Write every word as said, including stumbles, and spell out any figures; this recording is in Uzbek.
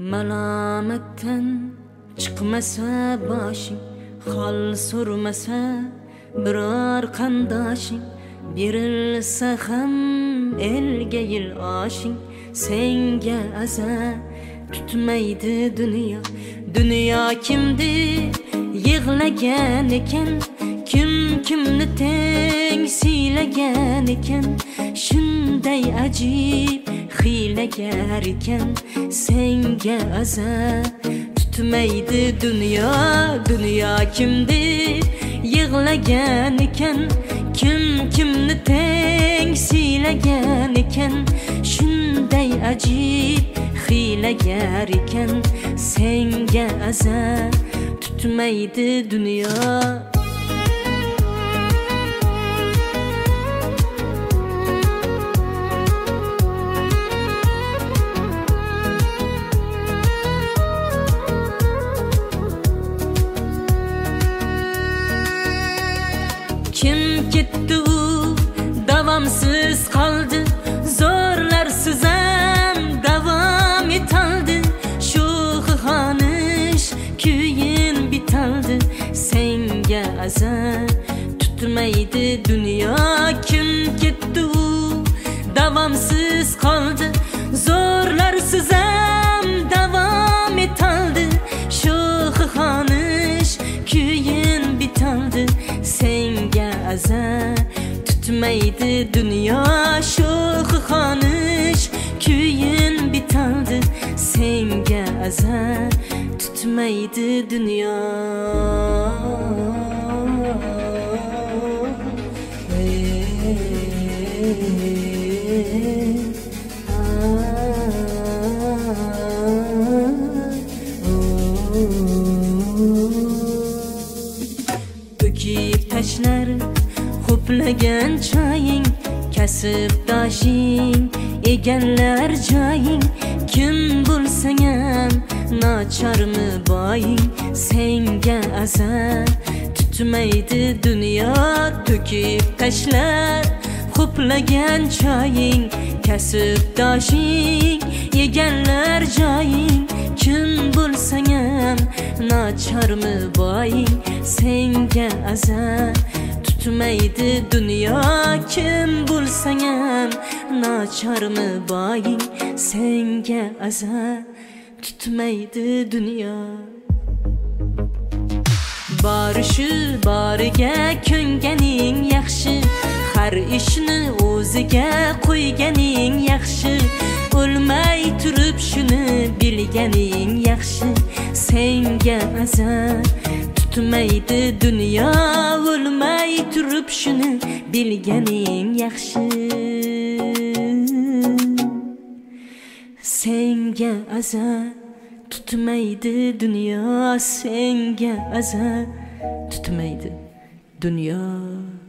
Malomatdan chiqmasa boshing, hol so'rmasa biror qandoshing, berilsa ham elga yil oshing, senga aza tutmaydi dunyo. Dunyo kimdi yig'lagan ekan, kim kimni teng siylagan ekan, shunday ajib hiylagar ekan, senga aza tutmaydi dunyo. Dunyo kimdi yig'lagan ekan, kim kimni teng siylagan ekan, shunday ajib hiylagar ekan, senga aza tutmaydi dunyo. Kim ketdi u davomsiz qoldi, zo'rlarsiz ham davom etaldi, shu xonish kuyin bitaldi, senga aza tutmaydi dunyo. Kim ketdi u davomsiz qoldi, zo'rlarsiz ham davom etaldi, shu xonish kuyin bitaldi, senga aza tutmaydi dunyo. Sho'x xonish kuyin bitaldi, senga aza tutmaydi dunyo. To'kib tashlar ho'plagan choying, kasbdoshing egallar joying, kim bo'lsang ham nochormi boying, senga aza tutmaydi dunyo. To'kib tashlar ho'plagan choying, kasbdoshing egallar joying, kim bo'lsang ham nochormi boying, senga aza tutmaydi dunyo. Kim bo'lsang ham nochormi boying, senga aza tutmaydi dunyo. Bori shu boriga ko'nganing yaxshi, har ishni o'ziga qo'yganing yaxshi, o'lmay turib shuni bilganing yaxshi, senga aza tutmaydi dunyo. O'lmay turib shuni bilganing yaxshi, senga aza tutmaydi dunyo. Senga aza tutmaydi dunyo.